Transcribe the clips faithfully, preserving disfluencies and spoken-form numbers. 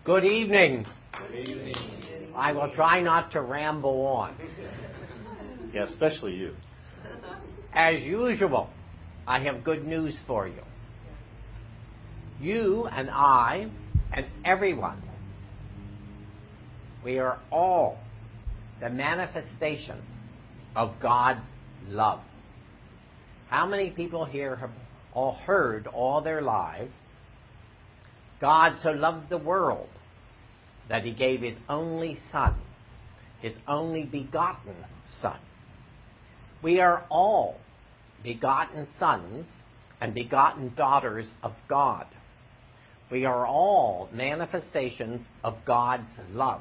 Good evening. Good evening. I will try not to ramble on. Yeah, especially you. As usual, I have good news for you. You and I and everyone, we are all the manifestation of God's love. How many people here have all heard all their lives, God so loved the world that he gave his only Son, his only begotten Son. We are all begotten sons and begotten daughters of God. We are all manifestations of God's love.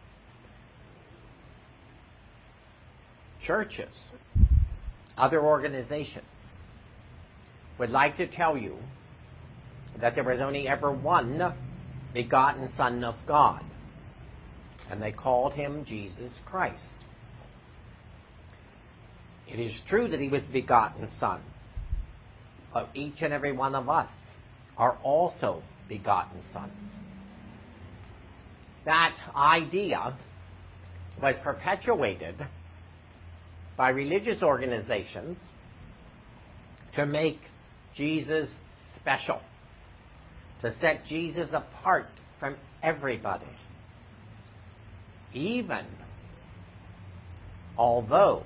Churches, other organizations would like to tell you that there was only ever one begotten Son of God, and they called him Jesus Christ. It is true that he was the begotten Son, but each and every one of us are also begotten sons. That idea was perpetuated by religious organizations to make Jesus special, to set Jesus apart from everybody. Even although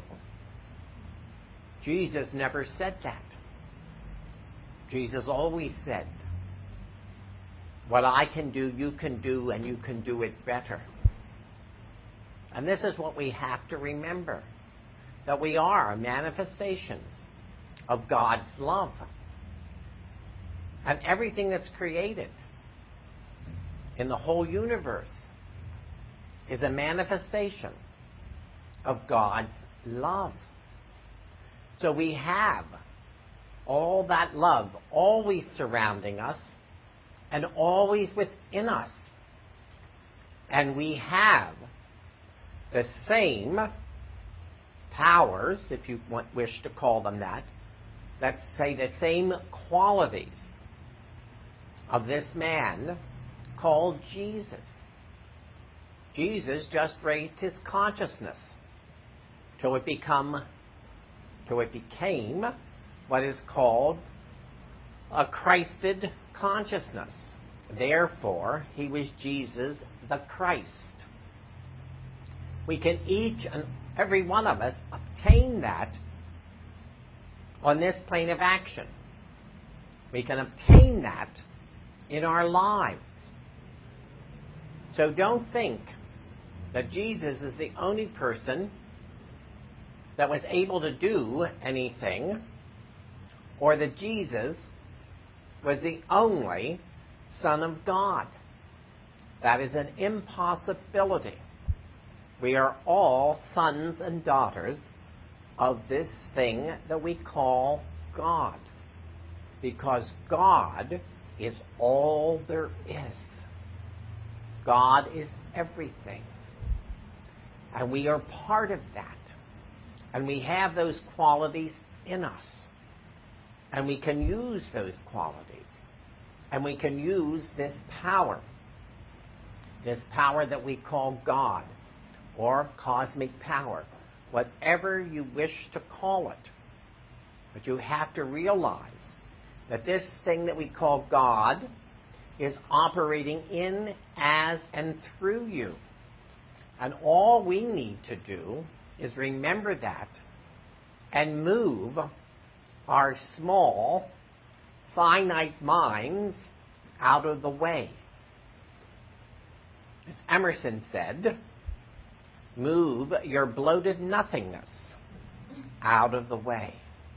Jesus never said that. Jesus always said, what I can do, you can do, and you can do it better. And this is what we have to remember, that we are manifestations of God's love. And everything that's created in the whole universe is a manifestation of God's love. So we have all that love always surrounding us and always within us. And we have the same powers, if you want, wish to call them that, let's say the same qualities of this man called Jesus. Jesus just raised his consciousness till it become till it became what is called a Christed consciousness. Therefore, he was Jesus the Christ. We can each and every one of us obtain that on this plane of action. We can obtain that in our lives. So don't think that Jesus is the only person that was able to do anything, or that Jesus was the only Son of God. That is an impossibility. We are all sons and daughters of this thing that we call God, because God is all there is. God is everything. And we are part of that. And we have those qualities in us. And we can use those qualities. And we can use this power. This power that we call God, or cosmic power. Whatever you wish to call it. But you have to realize that this thing that we call God is operating in, as, and through you. And all we need to do is remember that and move our small, finite minds out of the way. As Emerson said, move your bloated nothingness out of the way.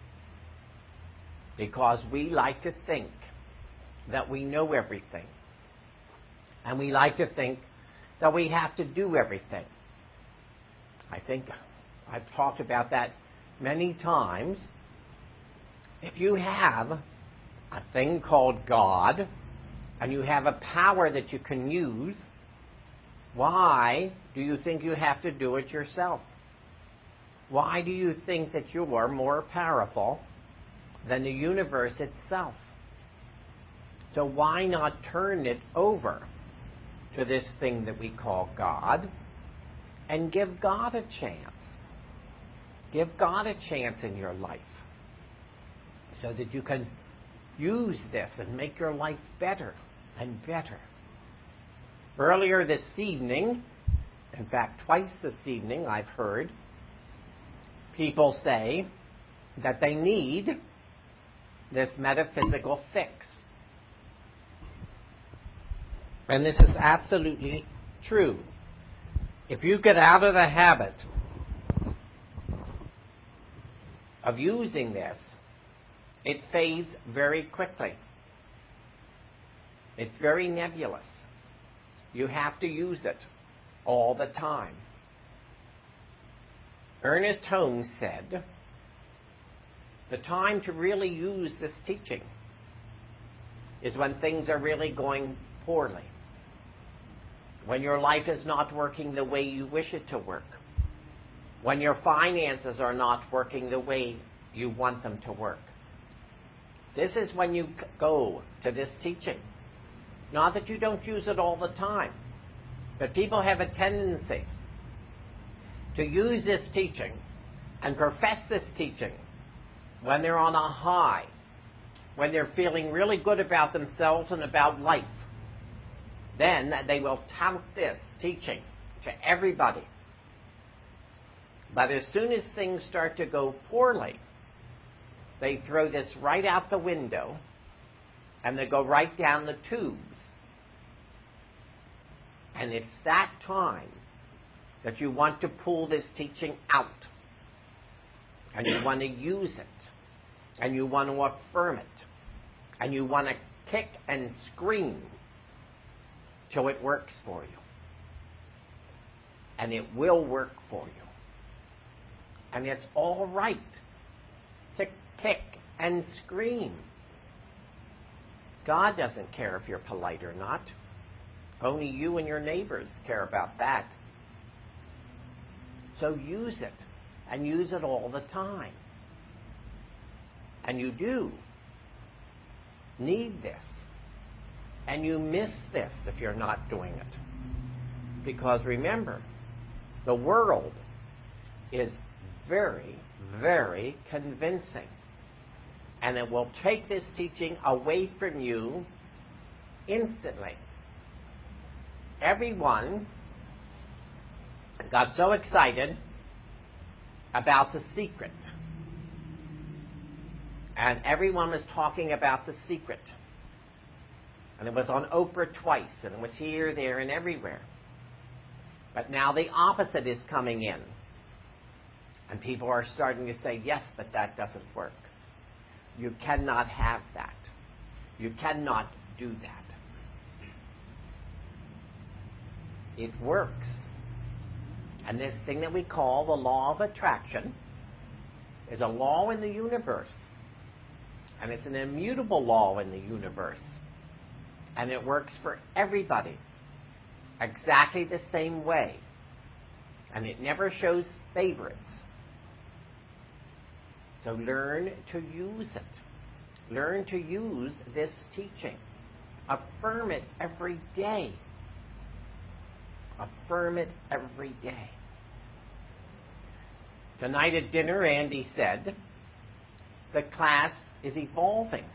Because we like to think that we know everything. And we like to think that we have to do everything. I think I've talked about that many times. If you have a thing called God, and you have a power that you can use, why do you think you have to do it yourself? Why do you think that you are more powerful than the universe itself? So why not turn it over to this thing that we call God and give God a chance. Give God a chance in your life so that you can use this and make your life better and better. Earlier this evening, in fact, twice this evening, I've heard people say that they need this metaphysical fix. And this is absolutely true. If you get out of the habit of using this, it fades very quickly. It's very nebulous. You have to use it all the time. Ernest Holmes said, the time to really use this teaching is when things are really going poorly, when your life is not working the way you wish it to work, when your finances are not working the way you want them to work. This is when you go to this teaching. Not that you don't use it all the time, but people have a tendency to use this teaching and profess this teaching when they're on a high, when they're feeling really good about themselves and about life. Then they will tout this teaching to everybody. But as soon as things start to go poorly, they throw this right out the window and they go right down the tubes. And it's that time that you want to pull this teaching out. And you want to use it. And you want to affirm it. And you want to kick and scream till it works for you. And it will work for you. And it's all right to kick and scream. God doesn't care if you're polite or not. Only you and your neighbors care about that. So use it, and use it all the time. And you do need this. And you miss this if you're not doing it. Because remember, the world is very, very convincing. And it will take this teaching away from you instantly. Everyone got so excited about The Secret. And everyone was talking about The Secret. And it was on Oprah twice, and it was here, there, and everywhere. But now the opposite is coming in. And people are starting to say, yes, but that doesn't work. You cannot have that. You cannot do that. It works. And this thing that we call the law of attraction is a law in the universe. And it's an immutable law in the universe. And it works for everybody exactly the same way. And it never shows favorites. So learn to use it. Learn to use this teaching. Affirm it every day. Affirm it every day. Tonight at dinner, Andy said, the class is evolving.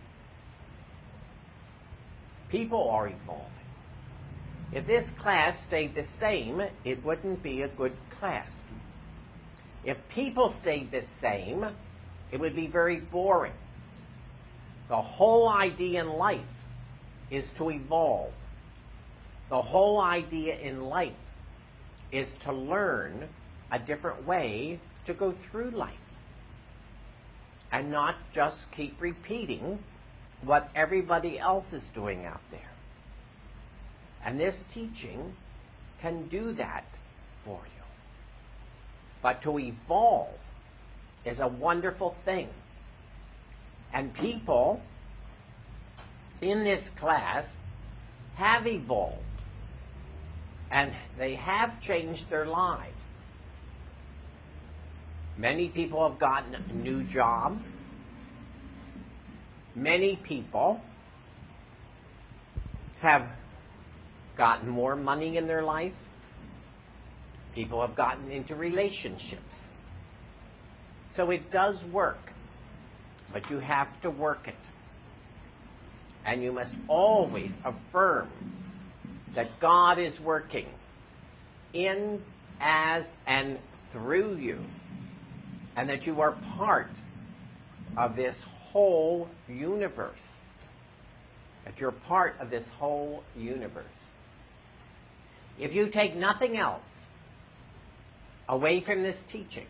People are evolving. If this class stayed the same, it wouldn't be a good class. If people stayed the same, it would be very boring. The whole idea in life is to evolve. The whole idea in life is to learn a different way to go through life. And not just keep repeating what everybody else is doing out there. And this teaching can do that for you. But to evolve is a wonderful thing. And people in this class have evolved. And they have changed their lives. Many people have gotten new jobs. Many people have gotten more money in their life. People have gotten into relationships. So it does work, but you have to work it. And you must always affirm that God is working in, as, and through you, and that you are part of this whole universe. That you're part of this whole universe. If you take nothing else away from this teaching,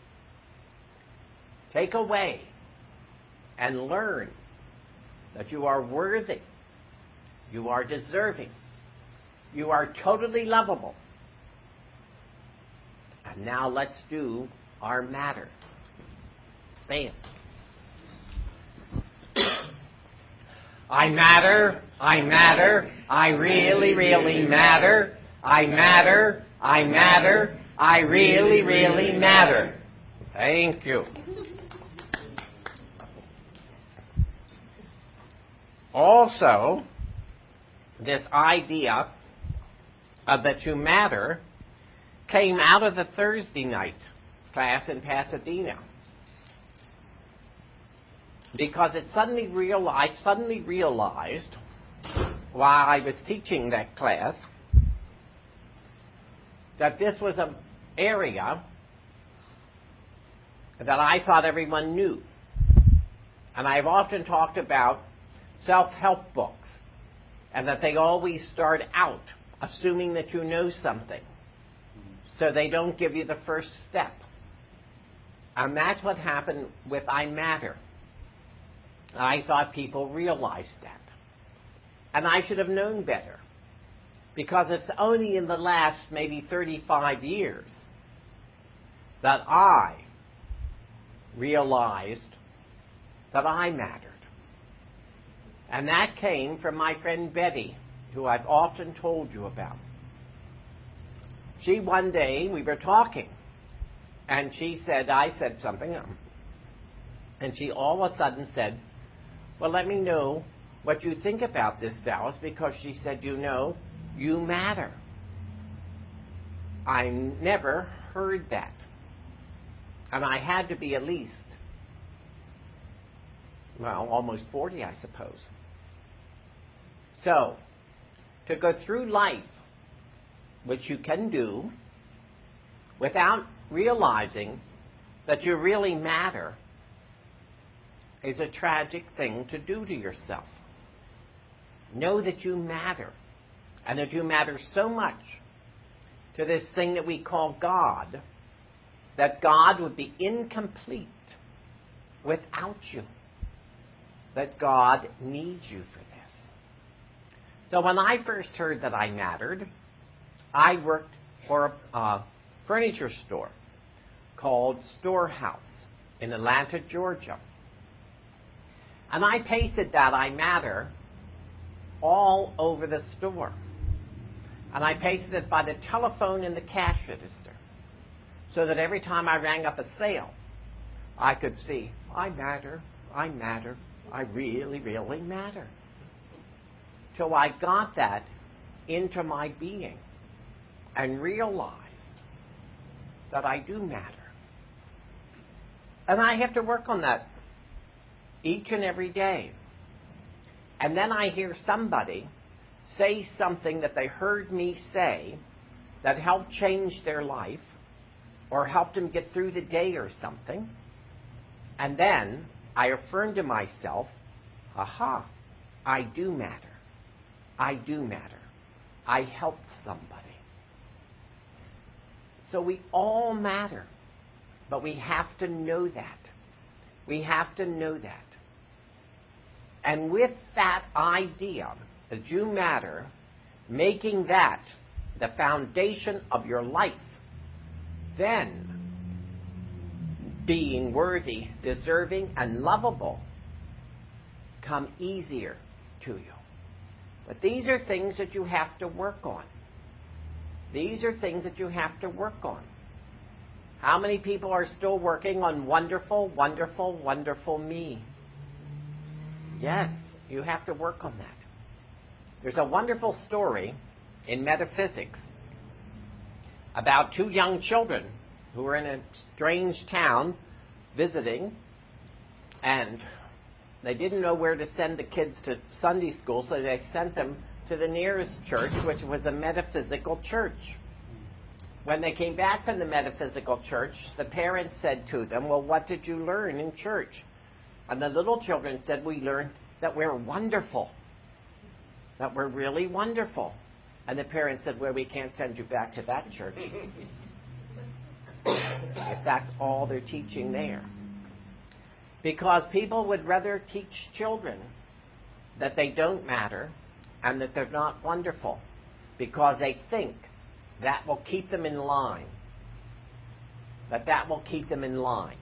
take away and learn that you are worthy, you are deserving, you are totally lovable. And now let's do our matter. Stand. I matter, I matter, I really, really matter. I matter, I matter, I really, really matter. Thank you. Also, this idea of that you matter came out of the Thursday night class in Pasadena. Because it suddenly realized, suddenly realized while I was teaching that class that this was an area that I thought everyone knew. And I've often talked about self-help books, and that they always start out assuming that you know something, so they don't give you the first step. And that's what happened with I Matter. I thought people realized that. And I should have known better, because it's only in the last maybe thirty-five years that I realized that I mattered. And that came from my friend Betty, who I've often told you about. She, one day, we were talking, and she said, I said something, and she all of a sudden said, well, let me know what you think about this, Dallas, because she said, you know, you matter. I never heard that. And I had to be at least, well, almost forty, I suppose. So, to go through life, which you can do, without realizing that you really matter, is a tragic thing to do to yourself. Know that you matter, and that you matter so much to this thing that we call God, that God would be incomplete without you, that God needs you for this. So when I first heard that I mattered, I worked for a uh, furniture store called Storehouse in Atlanta, Georgia. And I pasted that I matter all over the store. And I pasted it by the telephone in the cash register, so that every time I rang up a sale, I could see, I matter, I matter, I really, really matter. Till I got that into my being and realized that I do matter. And I have to work on that each and every day. And then I hear somebody say something that they heard me say that helped change their life or helped them get through the day or something. And then I affirm to myself, aha, I do matter. I do matter. I helped somebody. So we all matter, but we have to know that. We have to know that. And with that idea that you matter, making that the foundation of your life, then being worthy, deserving, and lovable come easier to you. But these are things that you have to work on. These are things that you have to work on. How many people are still working on wonderful, wonderful, wonderful me? Yes, you have to work on that. There's a wonderful story in metaphysics about two young children who were in a strange town visiting, and they didn't know where to send the kids to Sunday school, so they sent them to the nearest church, which was a metaphysical church. When they came back from the metaphysical church, the parents said to them, well, what did you learn in church? And the little children said, we learned that we're wonderful, that we're really wonderful. And the parents said, well, we can't send you back to that church if that's all they're teaching there. Because people would rather teach children that they don't matter and that they're not wonderful, because they think that will keep them in line. That that will keep them in line.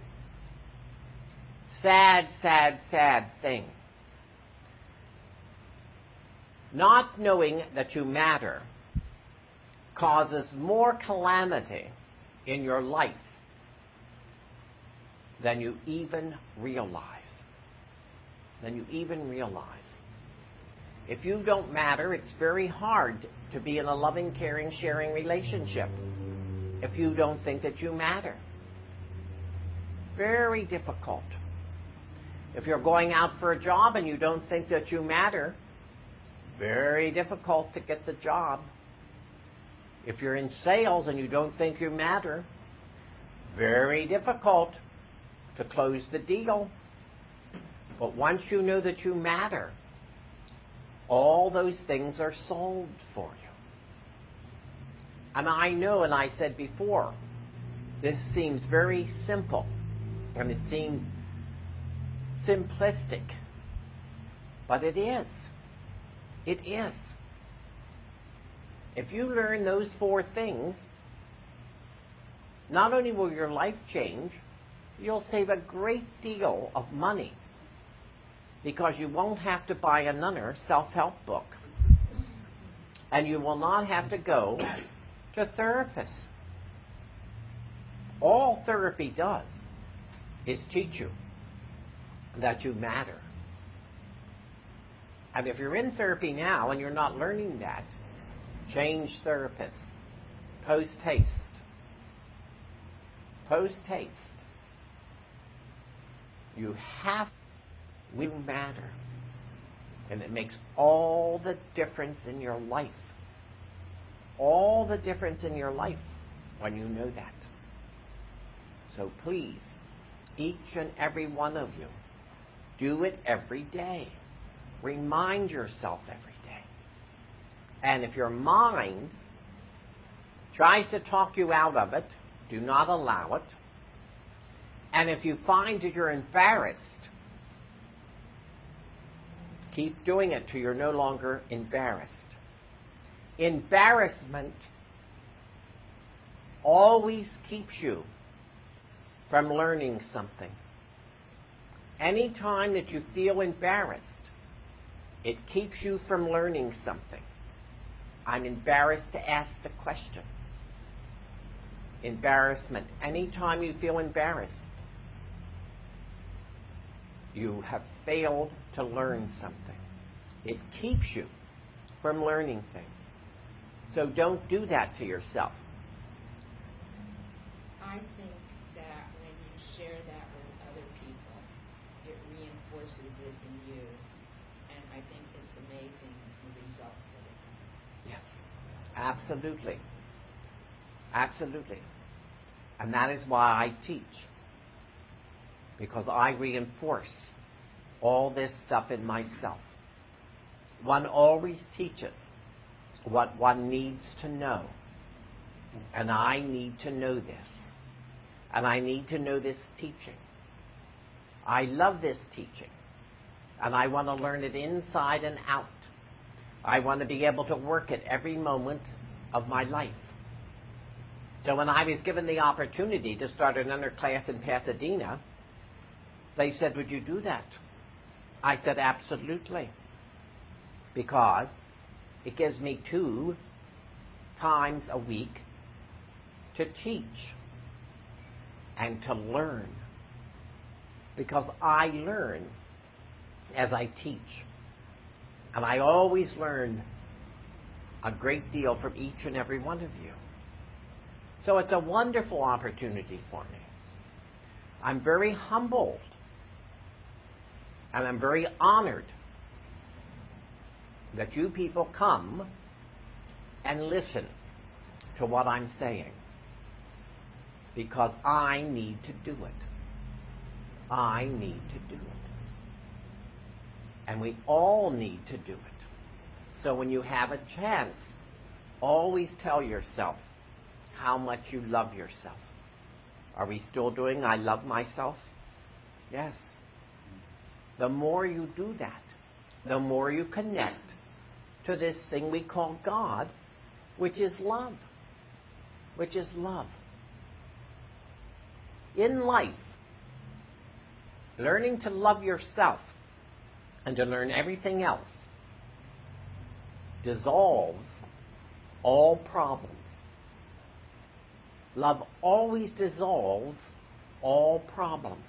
Sad, sad, sad thing. Not knowing that you matter causes more calamity in your life than you even realize. Than you even realize. If you don't matter, it's very hard to be in a loving, caring, sharing relationship if you don't think that you matter. Very difficult. If you're going out for a job and you don't think that you matter, very difficult to get the job. If you're in sales and you don't think you matter, very difficult to close the deal. But once you know that you matter, all those things are solved for you. And I know, and I said before, this seems very simple, and it seems simplistic, but it is. It is. If you learn those four things, not only will your life change, you'll save a great deal of money, because you won't have to buy another self-help book. And you will not have to go to therapists. All therapy does is teach you that you matter. And if you're in therapy now and you're not learning that, change therapists. Post-haste. Post-haste. You have We matter. And it makes all the difference in your life. All the difference in your life when you know that. So please, each and every one of you, do it every day. Remind yourself every day. And if your mind tries to talk you out of it, do not allow it. And if you find that you're embarrassed, keep doing it till you're no longer embarrassed. Embarrassment always keeps you from learning something. Any time that you feel embarrassed, it keeps you from learning something. I'm embarrassed to ask the question. Embarrassment. Any time you feel embarrassed, you have failed to learn something. It keeps you from learning things. So don't do that to yourself. I think that when you share that with other people, it reinforces it in you. And I think it's amazing the results that it has. Yes. Absolutely. Absolutely. And that is why I teach. Because I reinforce all this stuff in myself. One always teaches what one needs to know. And I need to know this. And I need to know this teaching. I love this teaching. And I want to learn it inside and out. I want to be able to work it every moment of my life. So when I was given the opportunity to start another class in Pasadena, they said, would you do that? I said, absolutely. Because it gives me two times a week to teach and to learn. Because I learn as I teach. And I always learn a great deal from each and every one of you. So it's a wonderful opportunity for me. I'm very humbled, and I'm very honored that you people come and listen to what I'm saying, because I need to do it. I need to do it. And we all need to do it. So when you have a chance, always tell yourself how much you love yourself. Are we still doing I love myself? Yes. The more you do that, the more you connect to this thing we call God, which is love. Which is love. In life, learning to love yourself and to learn everything else dissolves all problems. Love always dissolves all problems.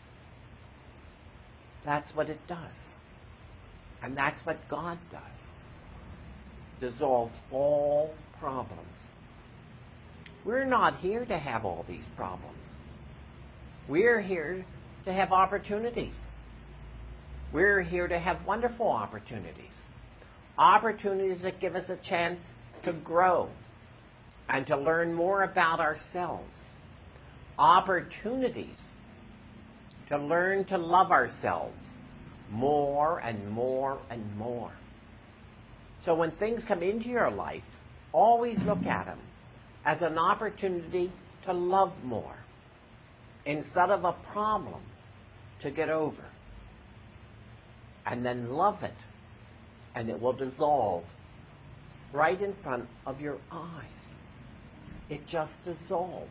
That's what it does. And that's what God does. Dissolves all problems. We're not here to have all these problems. We're here to have opportunities. We're here to have wonderful opportunities. Opportunities that give us a chance to grow and to learn more about ourselves. Opportunities to learn to love ourselves more and more and more. So when things come into your life, always look at them as an opportunity to love more instead of a problem to get over. And then love it, and it will dissolve right in front of your eyes. It just dissolves.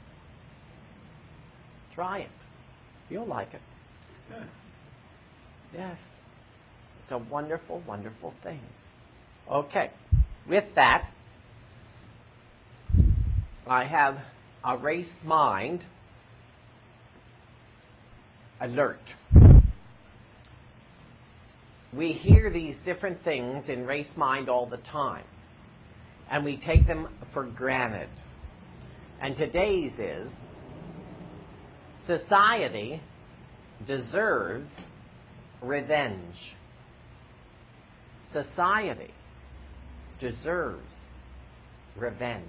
Try it. You'll like it. Yeah. Yes. It's a wonderful, wonderful thing. Okay. With that, I have a race mind alert. We hear these different things in race mind all the time, and we take them for granted. And today's is, society deserves revenge. Society deserves revenge.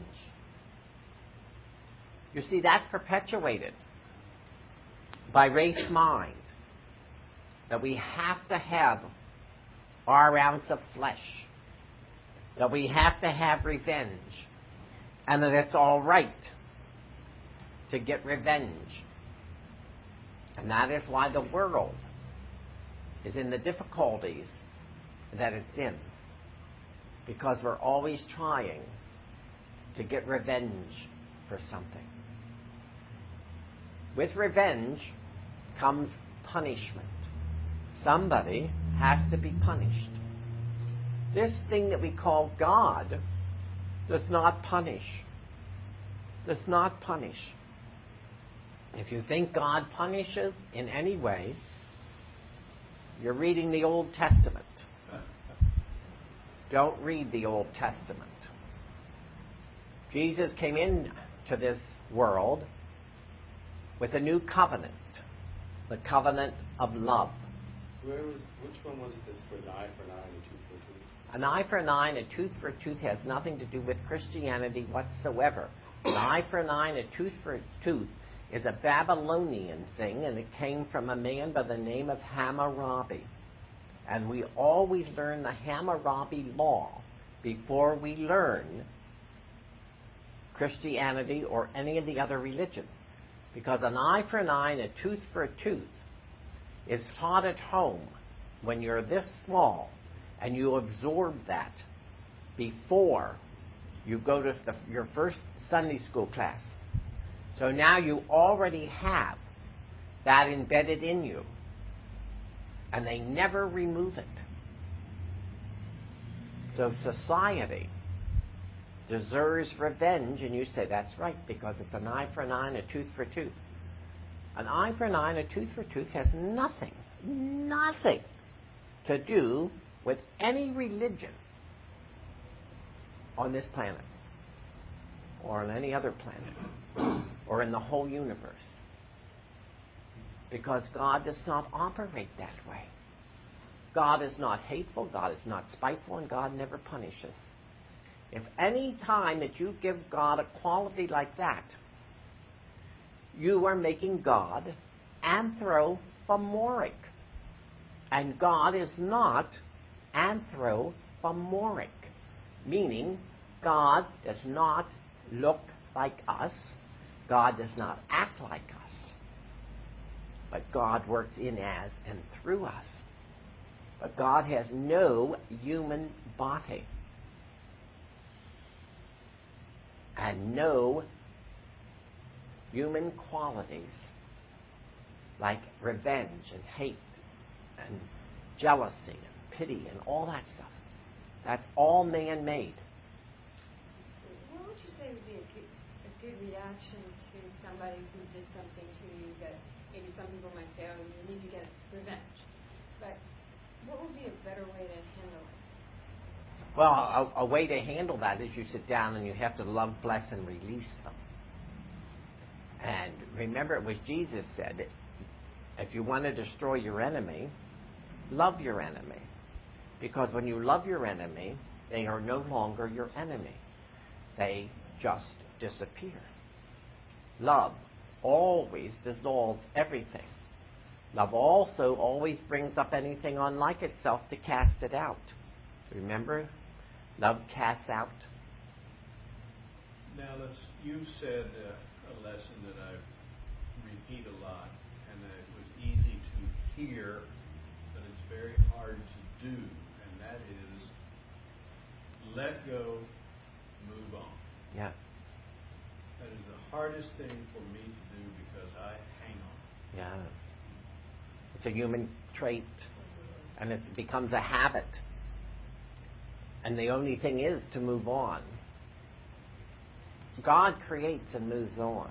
You see, that's perpetuated by race mind, that we have to have our ounce of flesh, that we have to have revenge, and that it's all right to get revenge. And that is why the world is in the difficulties that it's in, because we're always trying to get revenge for something. With revenge comes punishment. Somebody has to be punished. This thing that we call God does not punish. Does not punish. If you think God punishes in any way, you're reading the Old Testament. Don't read the Old Testament. Jesus came into this world with a new covenant, the covenant of love. Where was, which one was it that's for an eye for an eye and a tooth for a tooth? An eye for an eye and a tooth for a tooth has nothing to do with Christianity whatsoever. An eye for an eye and a tooth for a tooth is a Babylonian thing, and it came from a man by the name of Hammurabi. And we always learn the Hammurabi law before we learn Christianity or any of the other religions. Because an eye for an eye and a tooth for a tooth is taught at home when you're this small, and you absorb that before you go to the, your first Sunday school class. So now you already have that embedded in you, and they never remove it. So society deserves revenge, and you say that's right, because it's an eye for an eye and a tooth for a tooth. An eye for an eye and a tooth for a tooth has nothing, nothing to do with any religion. on this planet, or on any other planet, or in the whole universe. Because God does not operate that way. God is not hateful, God is not spiteful, and God never punishes. If any time that you give God a quality like that, you are making God anthropomorphic. And God is not anthropomorphic, meaning God does not look like us, God does not act like us, but God works in, as, and through us. But God has no human body and no human qualities like revenge and hate and jealousy and pity and all that stuff. That's all man-made. What would you say would be a good, a good reaction to somebody who did something to you that maybe some people might say, oh, you need to get revenge? But what would be a better way to handle it? Well, a, a way to handle that is you sit down and you have to love, bless, and release them. And remember, it was Jesus said, if you want to destroy your enemy, love your enemy. Because when you love your enemy, they are no longer your enemy. They just disappear. Love always dissolves everything. Love also always brings up anything unlike itself to cast it out. Remember? Love casts out. Now, let's, you said uh, a lesson that I repeat a lot, and that it was easy to hear, but it's very hard to do, and that is let go, move on. Yes. That is the hardest thing for me to do because I hang on. Yes. It's a human trait, and it becomes a habit. And the only thing is to move on. God creates and moves on.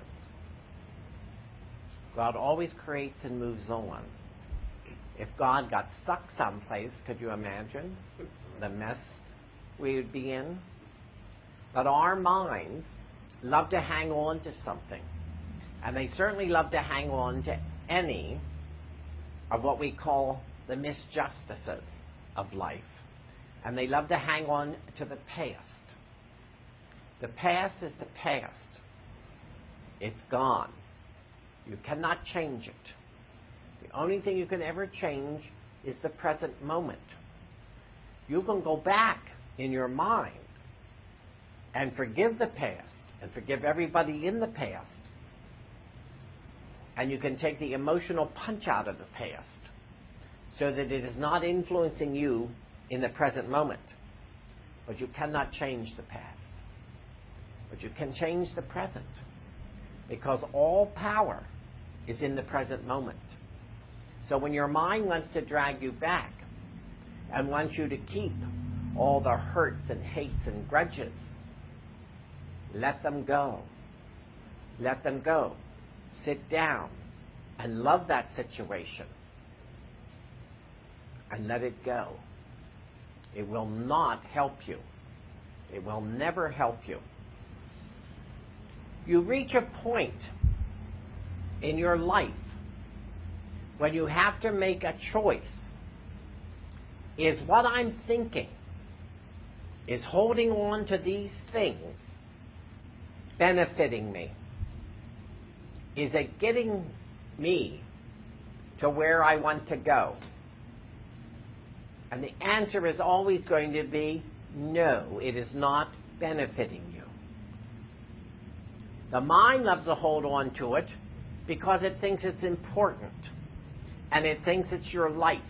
God always creates and moves on. If God got stuck someplace, could you imagine the mess we would be in? But our minds love to hang on to something. And they certainly love to hang on to any of what we call the misjustices of life. And they love to hang on to the past. The past is the past. It's gone. You cannot change it. The only thing you can ever change is the present moment. You can go back in your mind and forgive the past and forgive everybody in the past. And you can take the emotional punch out of the past so that it is not influencing you in the present moment. But you cannot change the past. But you can change the present. Because all power is in the present moment. So when your mind wants to drag you back and wants you to keep all the hurts and hates and grudges, let them go. Let them go. Sit down and love that situation. And let it go. It will not help you. It will never help you. You reach a point in your life when you have to make a choice. Is what I'm thinking, is holding on to these things benefiting me? Is it getting me to where I want to go? And the answer is always going to be no, it is not benefiting you. The mind loves to hold on to it because it thinks it's important and it thinks it's your life.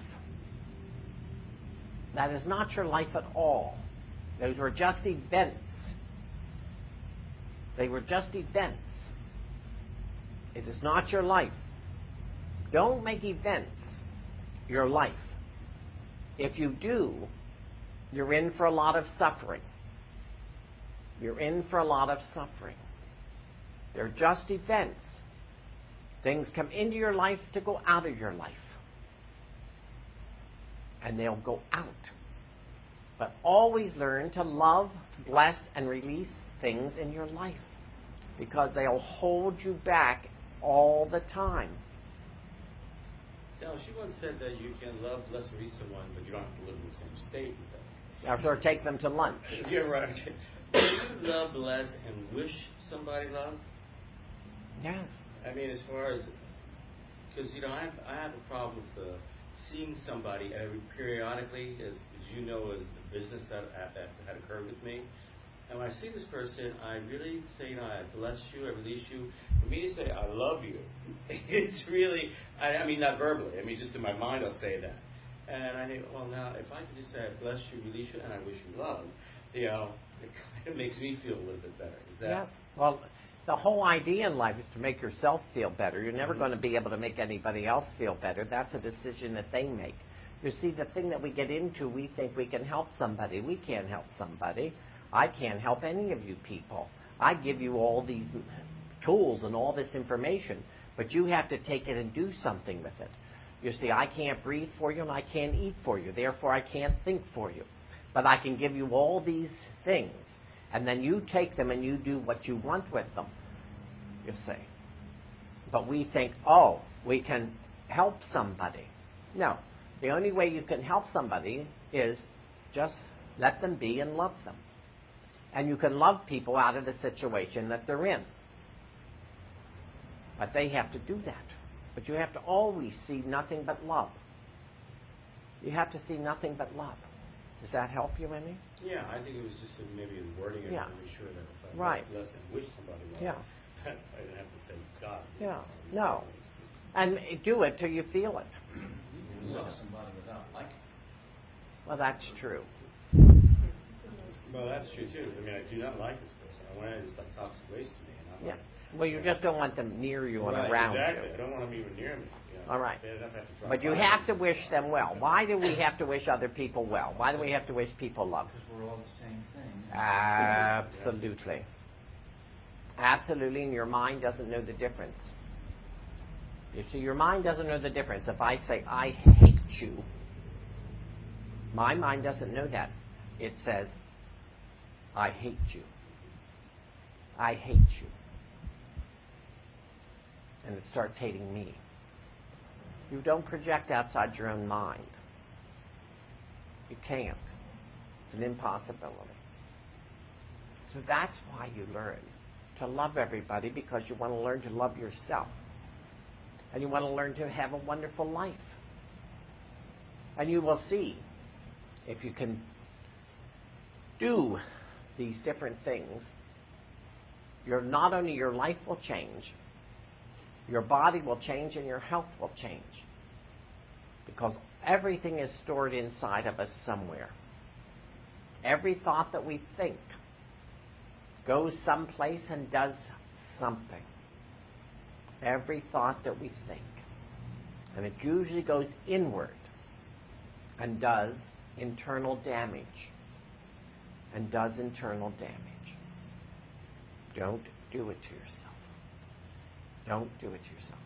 That is not your life at all. Those were just events. They were just events. It is not your life. Don't make events your life. If you do, you're in for a lot of suffering. You're in for a lot of suffering. They're just events. Things come into your life to go out of your life. And they'll go out. But always learn to love, bless, and release things in your life, because they'll hold you back all the time. Now, she once said that you can love, bless, and release someone, but you don't have to live in the same state with them. Or take them to lunch. Yeah, right. Do you love, bless, and wish somebody love? Yes. I mean, as far as, because, you know, I have, I have a problem with uh, seeing somebody every, periodically, as, as you know, as the business that, that had occurred with me. And when I see this person, I really say, you know, I bless you, I release you. For me to say, I love you, it's really, I, I mean, not verbally. I mean, just in my mind, I'll say that. And I think, well, now, if I could just say, I bless you, release you, and I wish you love, you know, it kind of makes me feel a little bit better. Is that? Yes. Well, the whole idea in life is to make yourself feel better. You're never Mm-hmm. going to be able to make anybody else feel better. That's a decision that they make. You see, the thing that we get into, we think we can help somebody. We can't help somebody. I can't help any of you people. I give you all these tools and all this information, but you have to take it and do something with it. You see, I can't breathe for you and I can't eat for you. Therefore, I can't think for you. But I can give you all these things, and then you take them and you do what you want with them, you see. But we think, oh, we can help somebody. No. The only way you can help somebody is just let them be and love them. And you can love people out of the situation that they're in. But they have to do that. But you have to always see nothing but love. You have to see nothing but love. Does that help you any? Yeah, I think it was just a, maybe the wording of Yeah. it to make sure that if I Right. bless and wish somebody love, Yeah. I didn't have to say God. Yeah. No. And do it till you feel it. You can love somebody without liking. Well, that's true. Well, that's true too. I mean, I do not like this person. I want to just like toxic waste to me. And I'm Yeah. like, Well, you just don't want them near you and right, around exactly. you. I don't want them even near me. You know, All right. They don't have to drop But you by have me. to wish them well. Why do we have to wish other people well? Why do we have to wish people love? Because we're all the same thing. Absolutely. Absolutely, and your mind doesn't know the difference. You see, your mind doesn't know the difference. If I say, I hate you, my mind doesn't know that. It says, I hate you. I hate you. And it starts hating me. You don't project outside your own mind. You can't. It's an impossibility. So that's why you learn to love everybody, because you want to learn to love yourself. And you want to learn to have a wonderful life. And you will see, if you can do these different things, your, not only your life will change, your body will change and your health will change. Because everything is stored inside of us somewhere. Every thought that we think goes someplace and does something. Every thought that we think. And it usually goes inward and does internal damage. And does internal damage. Don't do it to yourself. Don't do it to yourself.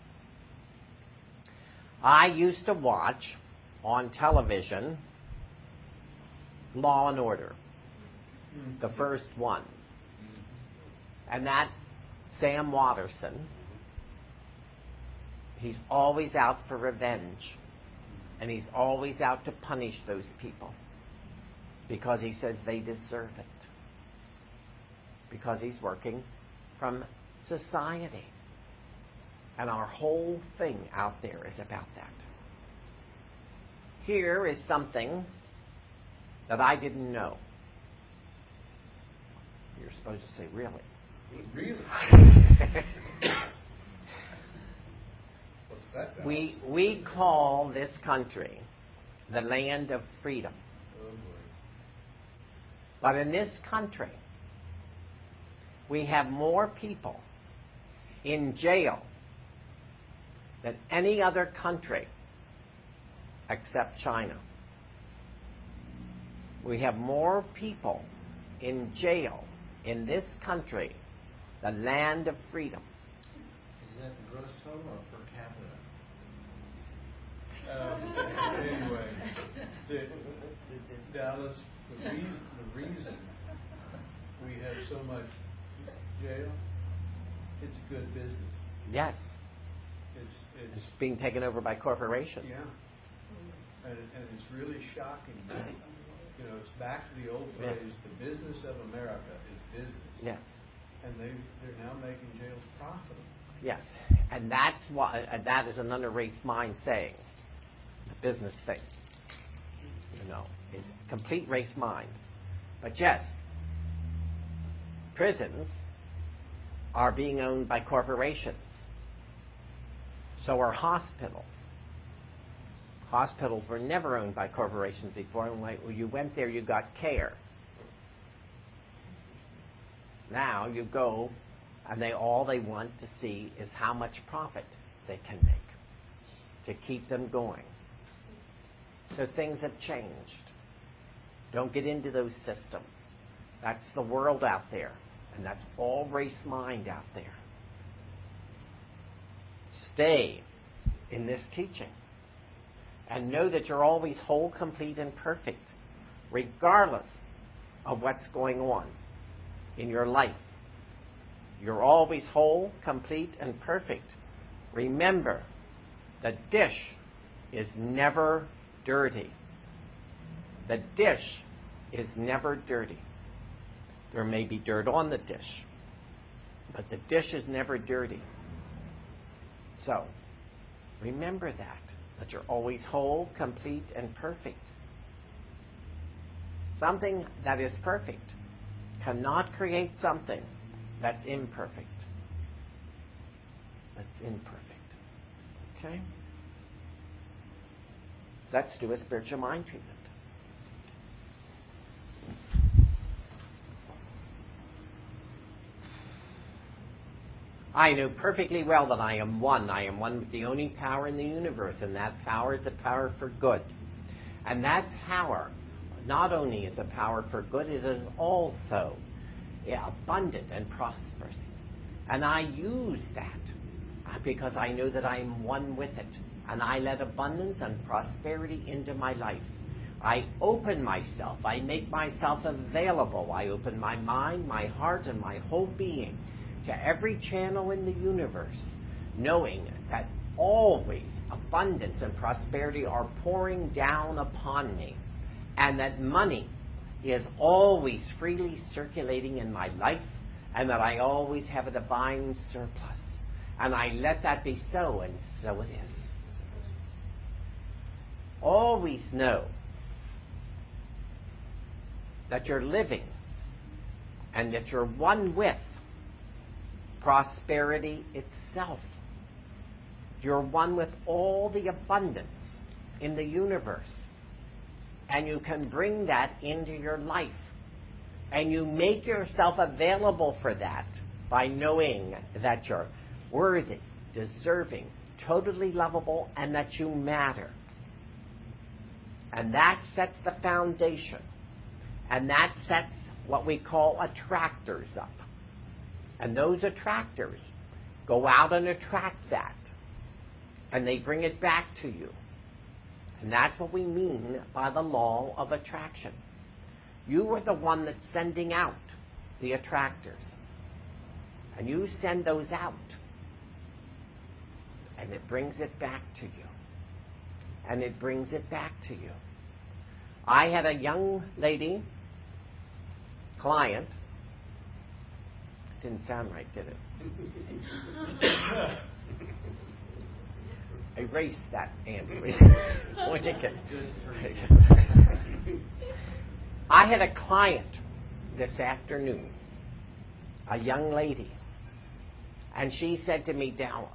I used to watch on television Law and Order, the first one. And that Sam Watterson, he's always out for revenge. And he's always out to punish those people. Because he says they deserve it. Because he's working from society. And our whole thing out there is about that. Here is something that I didn't know. You're supposed to say, really? Really? What's that? Dallas? We, we call this country the land of freedom. Oh, boy. But in this country, we have more people in jail than any other country except China. We have more people in jail in this country, the land of freedom. Is that the gross total or per capita? Um, anyway, the, Dallas, The reason, the reason we have so much jail, it's good business. Yes. It's it's, It's being taken over by corporations. yeah, and and it's really shocking. That, you know, it's back to the old Yes. phrase: the business of America is business. Yes. And they they're now making jails profitable. Yes. And that's why uh, that is an under race mind saying. The business thing. You know, is complete race mind. But yes, prisons are being owned by corporations. So are hospitals. Hospitals were never owned by corporations before. When you went there, you got care. Now you go, and they all they want to see is how much profit they can make to keep them going. So things have changed. Don't get into those systems. That's the world out there, and that's all race mind out there. Stay in this teaching and know that you're always whole, complete, and perfect, regardless of what's going on in your life. You're always whole, complete, and perfect. Remember, the dish is never dirty. The dish is never dirty. There may be dirt on the dish, but the dish is never dirty. So, remember that, that you're always whole, complete, and perfect. Something that is perfect cannot create something that's imperfect. That's imperfect. Okay? Let's do a spiritual mind treatment. I know perfectly well that I am one. I am one with the only power in the universe, and that power is the power for good. And that power not only is the power for good, it is also yeah, abundant and prosperous. And I use that because I know that I am one with it. And I let abundance and prosperity into my life. I open myself. I make myself available. I open my mind, my heart, and my whole being to every channel in the universe, knowing that always abundance and prosperity are pouring down upon me, and that money is always freely circulating in my life, and that I always have a divine surplus. And I let that be so, and so it is. Always know that you're living and that you're one with prosperity itself. You're one with all the abundance in the universe. And you can bring that into your life. And you make yourself available for that by knowing that you're worthy, deserving, totally lovable, and that you matter. And that sets the foundation. And that sets what we call attractors up. And those attractors go out and attract that. And they bring it back to you. And that's what we mean by the law of attraction. You are the one that's sending out the attractors. And you send those out. And it brings it back to you. And it brings it back to you. I had a young lady, client. Didn't sound right, did it? Erase that, Andy. I had a client this afternoon, a young lady, and she said to me, Dallas,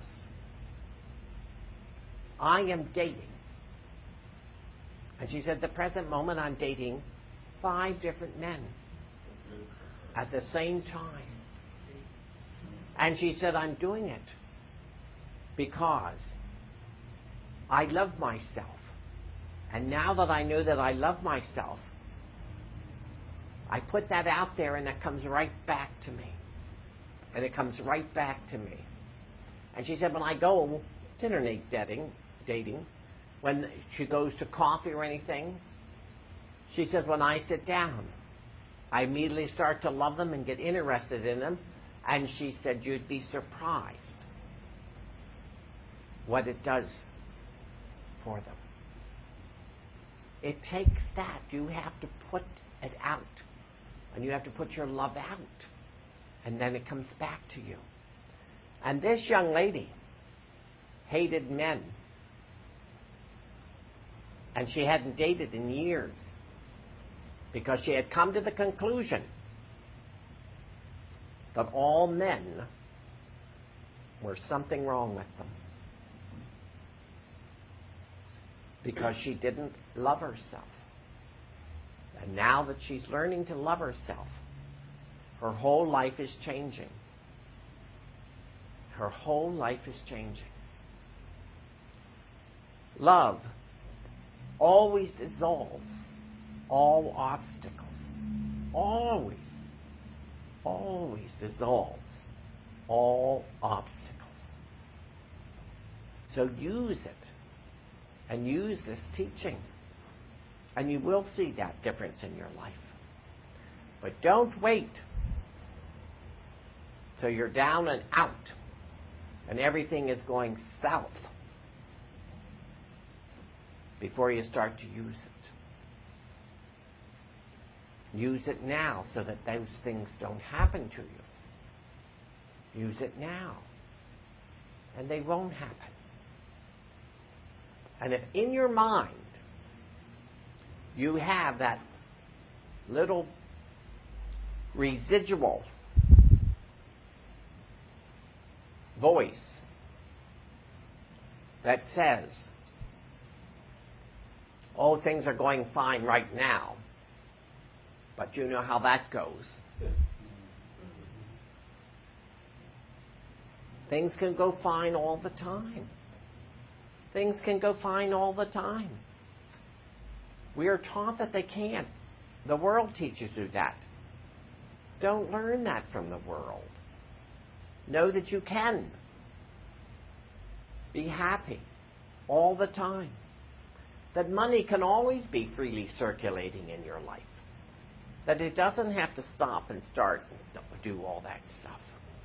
I am dating. And she said, at the present moment, I'm dating five different men at the same time. And she said, I'm doing it because I love myself. And now that I know that I love myself, I put that out there and it comes right back to me. And it comes right back to me. And she said, when I go, it's internet dating, dating, when she goes to coffee or anything, She says, when I sit down, I immediately start to love them and get interested in them. And she said, you'd be surprised what it does for them. It takes that. You have to put it out. And you have to put your love out. And then it comes back to you. And this young lady hated men. And she hadn't dated in years. Because she had come to the conclusion that all men were something wrong with them. Because she didn't love herself. And now that she's learning to love herself, her whole life is changing. Her whole life is changing. Love always dissolves all obstacles. Always, always dissolves all obstacles. So use it. And use this teaching. And you will see that difference in your life. But don't wait till you're down and out and everything is going south before you start to use it. Use it now so that those things don't happen to you. Use it now. And they won't happen. And if in your mind you have that little residual voice that says, oh, things are going fine right now, but you know how that goes. Things can go fine all the time. Things can go fine all the time. We are taught that they can't. The world teaches you that. Don't learn that from the world. Know that you can. Be happy all the time. That money can always be freely circulating in your life. That it doesn't have to stop and start and do all that stuff.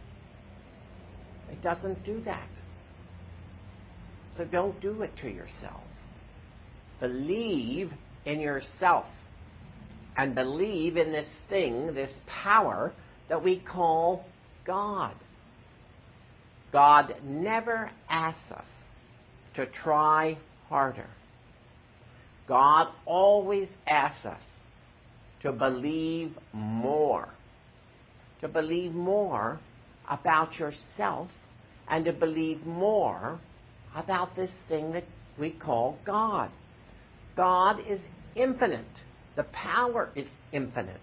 It doesn't do that. So don't do it to yourselves. Believe in yourself. And believe in this thing, this power that we call God. God never asks us to try harder. God always asks us to believe more. To believe more about yourself and to believe more about this thing that we call God. God is infinite. The power is infinite.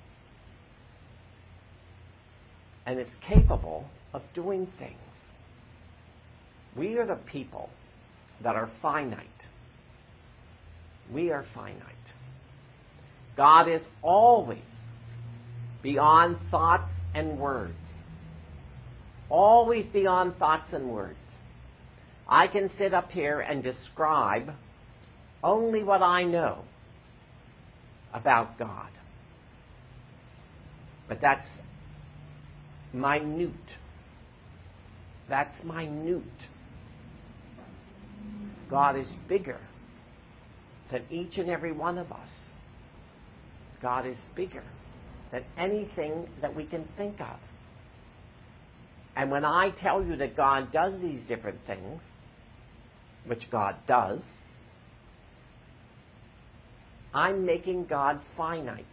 And it's capable of doing things. We are the people that are finite. We are finite. God is always beyond thoughts and words. Always beyond thoughts and words. I can sit up here and describe only what I know about God. But that's minute. That's minute. God is bigger than each and every one of us. God is bigger than anything that we can think of. And when I tell you that God does these different things, which God does, I'm making God finite.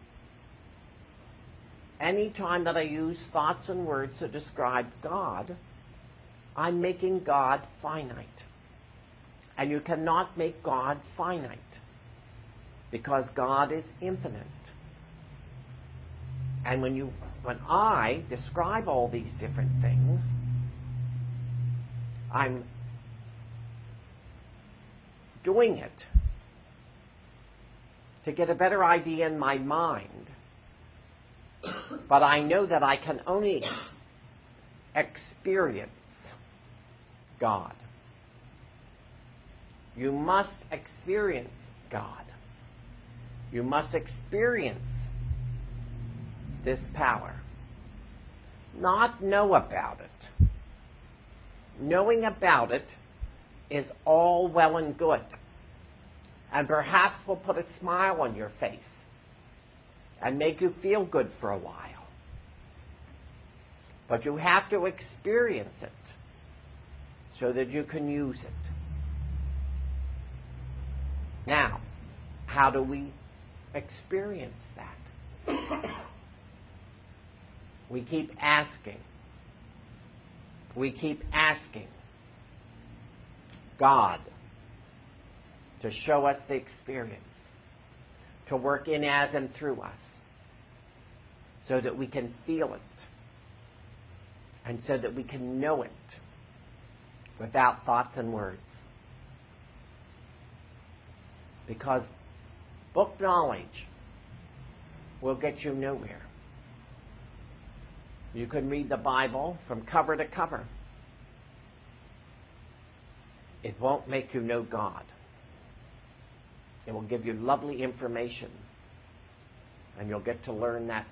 Any time that I use thoughts and words to describe God, I'm making God finite. And you cannot make God finite, because God is infinite. And when you, when I describe all these different things, I'm doing it to get a better idea in my mind. But I know that I can only experience God. You must experience God. You must experience this power, not know about it. Knowing about it is all well and good, and perhaps will put a smile on your face and make you feel good for a while. But you have to experience it so that you can use it. Now, how do we experience that? We keep asking. We keep asking God to show us the experience, to work in, as, and through us, so that we can feel it, and so that we can know it without thoughts and words. Because book knowledge will get you nowhere. You can read the Bible from cover to cover. It won't make you know God. It will give you lovely information, and you'll get to learn that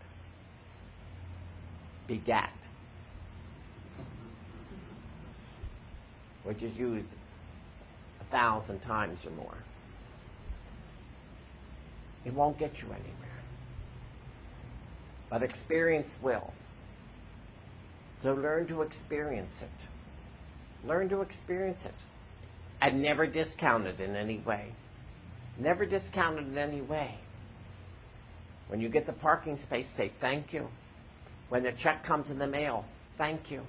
begat, which is used a thousand times or more. It won't get you anywhere. But experience will. So learn to experience it. Learn to experience it. And never discount it in any way. Never discount it in any way. When you get the parking space, say thank you. When the check comes in the mail, thank you.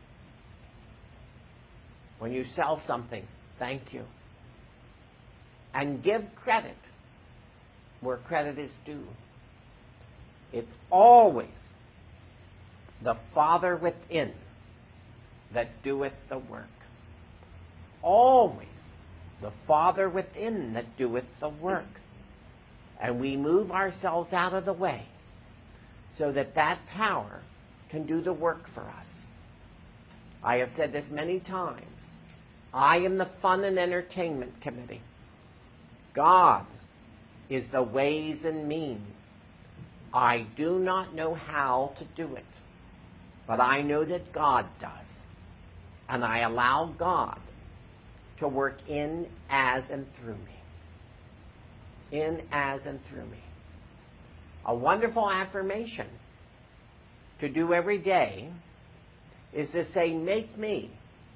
When you sell something, thank you. And give credit where credit is due. It's always the Father within that doeth the work. Always the Father within that doeth the work. And we move ourselves out of the way so that that power can do the work for us. I have said this many times. I am the Fun and Entertainment Committee. God is the ways and means. I do not know how to do it, but I know that God does. And I allow God to work in, as, and through me. In, as, and through me. A wonderful affirmation to do every day is to say, make me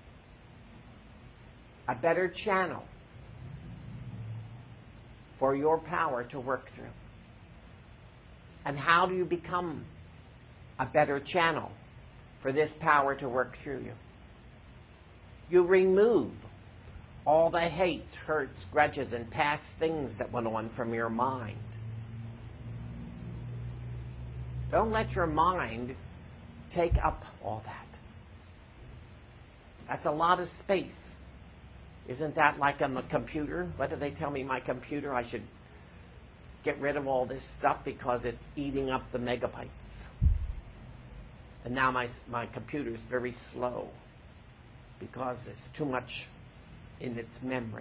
a better channel for your power to work through. And how do you become a better channel for this power to work through you? You remove all the hates, hurts, grudges, and past things that went on from your mind. Don't let your mind take up all that. That's a lot of space. Isn't that like on the computer? What do they tell me? My computer, I should get rid of all this stuff because it's eating up the megabytes. And now my, my computer is very slow because there's too much in its memory.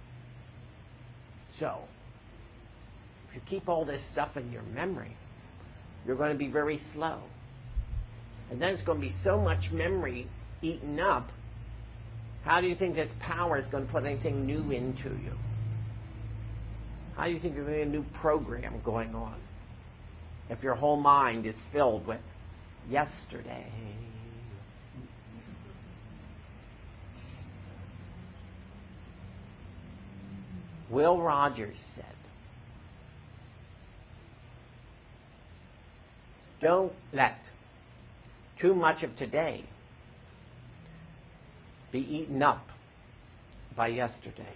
So, if you keep all this stuff in your memory, you're going to be very slow. And then it's going to be so much memory eaten up. How do you think this power is going to put anything new into you? How do you think you're going to get a new program going on if your whole mind is filled with yesterday? Will Rogers said, don't let too much of today be eaten up by yesterday.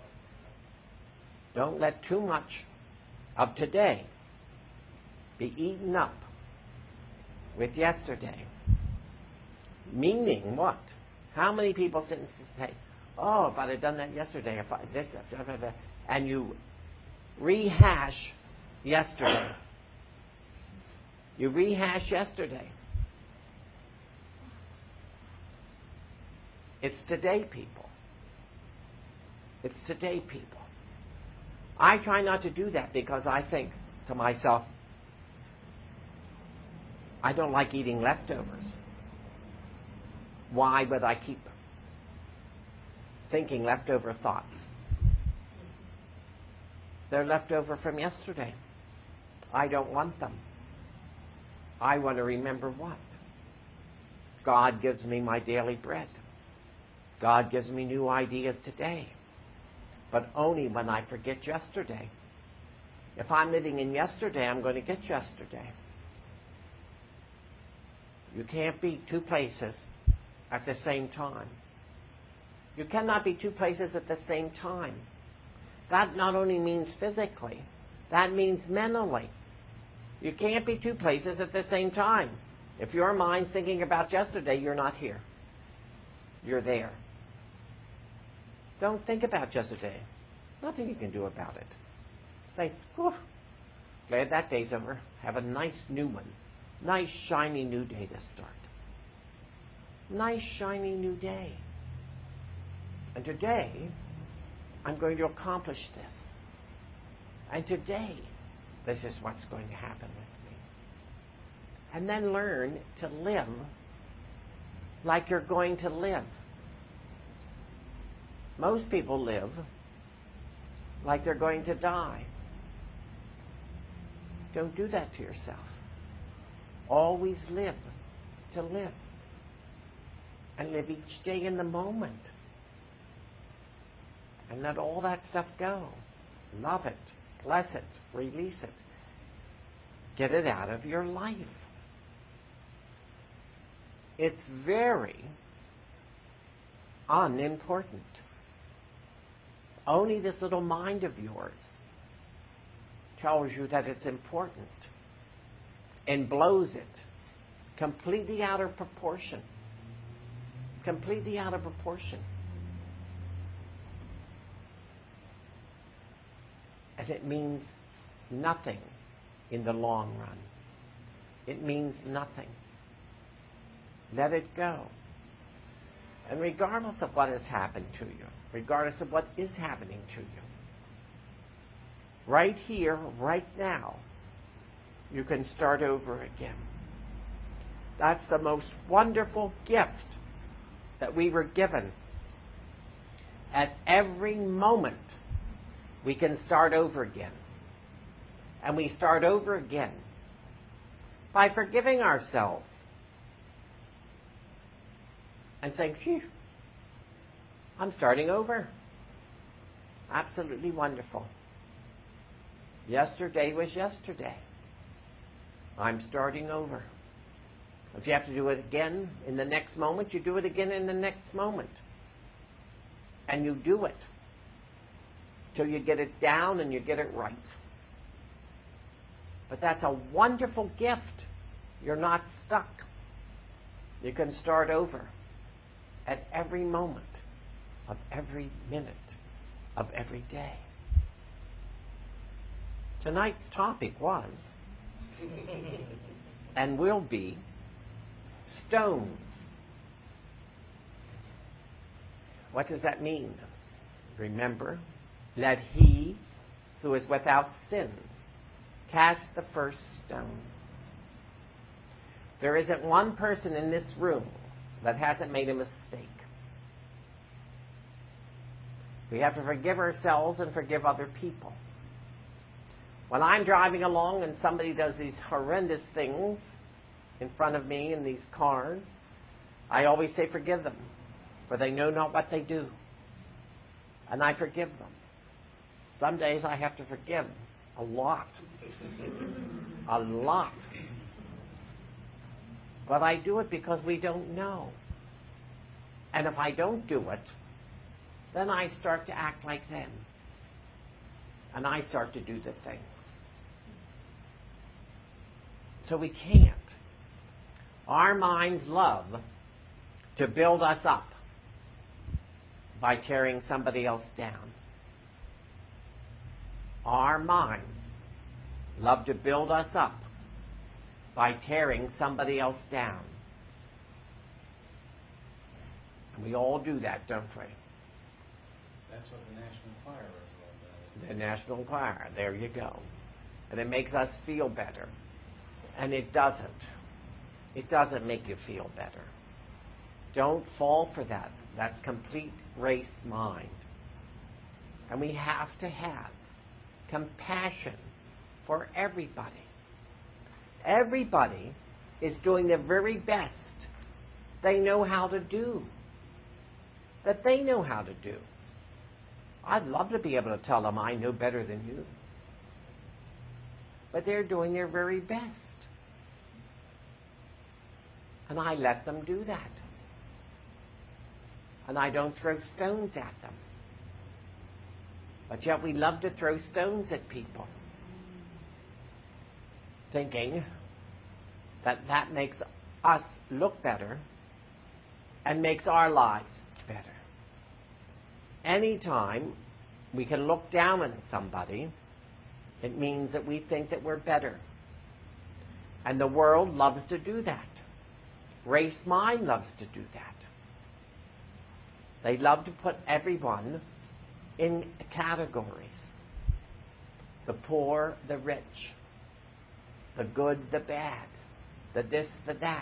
Don't let too much of today be eaten up with yesterday. Meaning what? How many people sit and say, oh, if I'd have done that yesterday, if I this, blah, blah, blah, and you rehash yesterday. You rehash yesterday. It's today, people. It's today, people. I try not to do that because I think to myself, I don't like eating leftovers. Why would I keep thinking leftover thoughts? They're left over from yesterday. I don't want them. I want to remember what? God gives me my daily bread. God gives me new ideas today. But only when I forget yesterday. If I'm living in yesterday, I'm going to get yesterday. You can't be two places at the same time. You cannot be two places at the same time. That not only means physically, that means mentally. You can't be two places at the same time. If your mind's thinking about yesterday, you're not here. You're there. Don't think about yesterday. Nothing you can do about it. Say, whew, glad that day's over. Have a nice new one. Nice, shiny new day to start. Nice, shiny new day. And today, I'm going to accomplish this. And today, this is what's going to happen with me. And then learn to live like you're going to live. Most people live like they're going to die. Don't do that to yourself. Always live to live. And live each day in the moment. And let all that stuff go. Love it. Bless it. Release it. Get it out of your life. It's very unimportant. Only this little mind of yours tells you that it's important and blows it completely out of proportion. Completely out of proportion. And it means nothing in the long run. It means nothing. Let it go. And regardless of what has happened to you, regardless of what is happening to you, right here, right now, you can start over again. That's the most wonderful gift that we were given. At every moment, we can start over again. And we start over again by forgiving ourselves and saying, phew, I'm starting over. Absolutely wonderful. Yesterday was yesterday. I'm starting over. If you have to do it again in the next moment, you do it again in the next moment. And you do it till you get it down and you get it right. But that's a wonderful gift. You're not stuck. You can start over at every moment of every minute of every day. Tonight's topic was and will be stones. What does that mean? Remember, let he who is without sin cast the first stone. There isn't one person in this room that hasn't made a mistake. We have to forgive ourselves and forgive other people. When I'm driving along and somebody does these horrendous things in front of me in these cars, I always say forgive them, for they know not what they do. And I forgive them. Some days I have to forgive a lot. A lot. But I do it because we don't know. And if I don't do it, then I start to act like them. And I start to do the things. So we can't. Our minds love to build us up by tearing somebody else down. Our minds love to build us up by tearing somebody else down. And we all do that, don't we? That's what the National Enquirer is all The National Choir. There you go. And it makes us feel better. And it doesn't. It doesn't make you feel better. Don't fall for that. That's complete race mind. And we have to have compassion for everybody. Everybody is doing the very best they know how to do. That they know how to do. I'd love to be able to tell them I know better than you. But they're doing their very best. And I let them do that. And I don't throw stones at them. But yet we love to throw stones at people, thinking that that makes us look better and makes our lives better. Anytime we can look down on somebody, it means that we think that we're better. And the world loves to do that. Race mind loves to do that. They love to put everyone in categories. The poor, the rich. The good, the bad. The this, the that.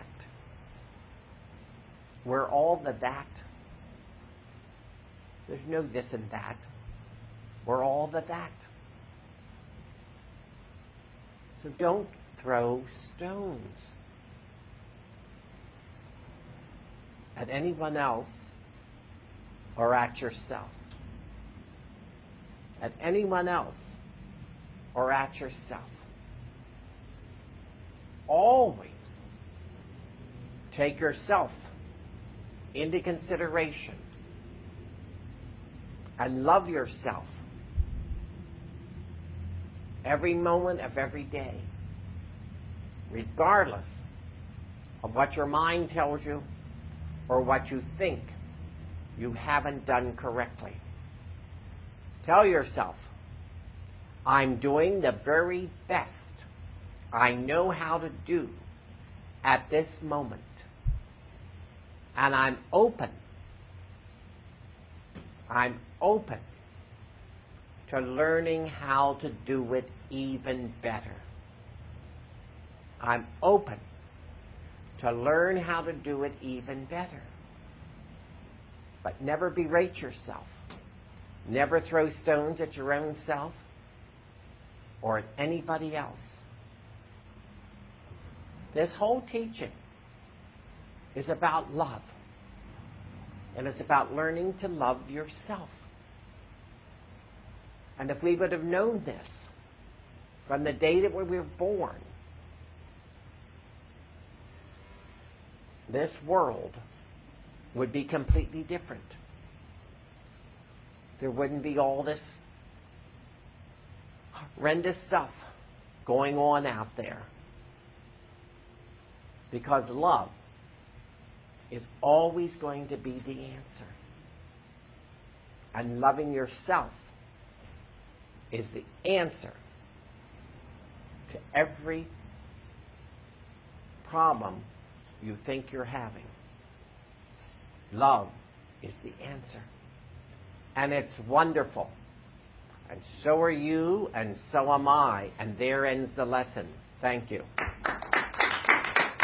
We're all the that. There's no this and that. We're all the that. So don't throw stones at anyone else or at yourself. At anyone else or at yourself. Always take yourself into consideration and love yourself every moment of every day, regardless of what your mind tells you or what you think you haven't done correctly. Tell yourself, I'm doing the very best I know how to do at this moment. And I'm open. I'm open to learning how to do it even better. I'm open to learn how to do it even better. But never berate yourself. Never throw stones at your own self or at anybody else. This whole teaching is about love. And it's about learning to love yourself. And if we would have known this from the day that we were born, this world would be completely different. There wouldn't be all this horrendous stuff going on out there. Because love is always going to be the answer. And loving yourself is the answer to every problem you think you're having. Love is the answer. And it's wonderful. And so are you, and so am I. And there ends the lesson. Thank you.